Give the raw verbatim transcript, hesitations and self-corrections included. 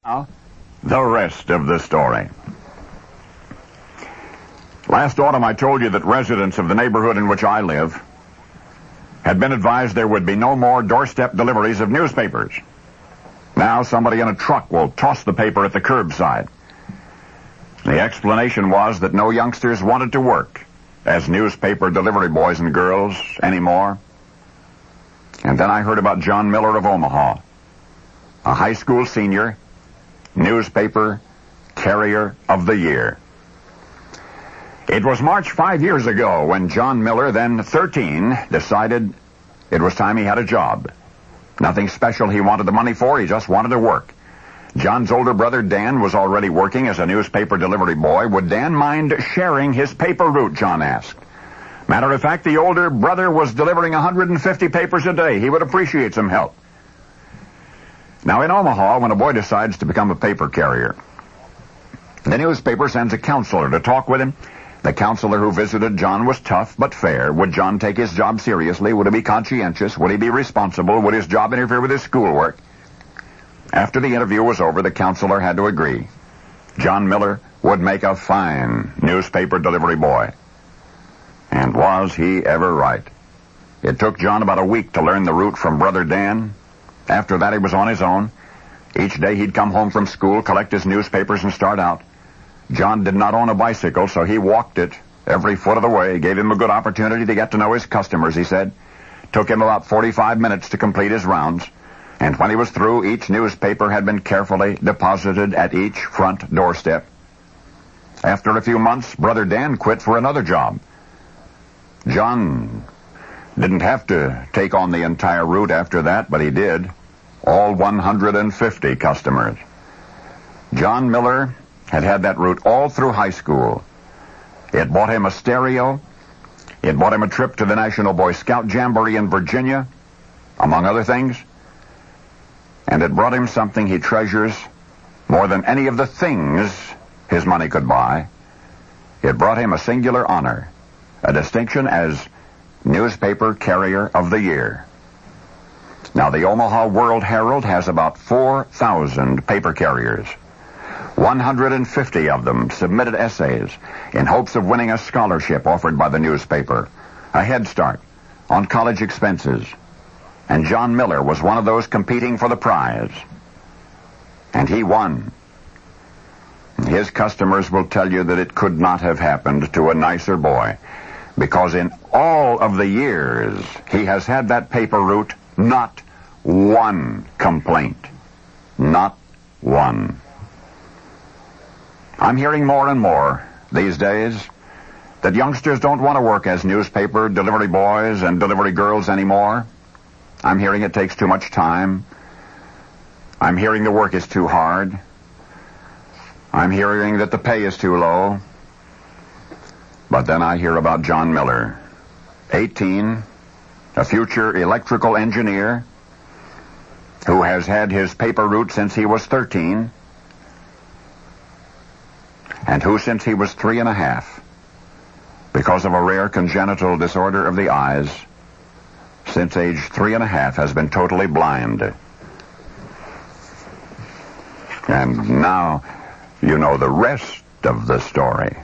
Now, the rest of the story. Last autumn, I told you that residents of the neighborhood in which I live had been advised there would be no more doorstep deliveries of newspapers. Now, somebody in a truck will toss the paper at the curbside. The explanation was that no youngsters wanted to work as newspaper delivery boys and girls anymore. And then I heard about John Miller of Omaha, a high school senior, newspaper carrier of the year. It was March five years ago when John Miller, then thirteen, decided it was time he had a job. Nothing special he wanted the money for, he just wanted to work. John's older brother Dan was already working as a newspaper delivery boy. Would Dan mind sharing his paper route, John asked. Matter of fact, the older brother was delivering one hundred fifty papers a day. He would appreciate some help. Now, in Omaha, when a boy decides to become a paper carrier, the newspaper sends a counselor to talk with him. The counselor who visited John was tough but fair. Would John take his job seriously? Would he be conscientious? Would he be responsible? Would his job interfere with his schoolwork? After the interview was over, the counselor had to agree. John Miller would make a fine newspaper delivery boy. And was he ever right? It took John about a week to learn the route from Brother Dan. After that, he was on his own. Each day he'd come home from school, collect his newspapers, and start out. John did not own a bicycle, so he walked it every foot of the way. Gave him a good opportunity to get to know his customers, he said. Took him about forty-five minutes to complete his rounds. And when he was through, each newspaper had been carefully deposited at each front doorstep. After a few months, Brother Dan quit for another job. John didn't have to take on the entire route after that, but he did. All one hundred fifty customers. John Miller had had that route all through high school. It bought him a stereo. It bought him a trip to the National Boy Scout Jamboree in Virginia, among other things. And it brought him something he treasures more than any of the things his money could buy. It brought him a singular honor, a distinction as Newspaper Carrier of the Year. Now, the Omaha World Herald has about four thousand paper carriers. one hundred fifty of them submitted essays in hopes of winning a scholarship offered by the newspaper, a head start on college expenses. And John Miller was one of those competing for the prize. And he won. His customers will tell you that it could not have happened to a nicer boy, because in all of the years he has had that paper route, not one complaint. Not one. I'm hearing more and more these days that youngsters don't want to work as newspaper delivery boys and delivery girls anymore. I'm hearing it takes too much time. I'm hearing the work is too hard. I'm hearing that the pay is too low. But then I hear about John Miller, eighteen, a future electrical engineer who has had his paper route since he was thirteen, and who since he was three and a half, because of a rare congenital disorder of the eyes, since age three and a half has been totally blind. And now you know the rest of the story.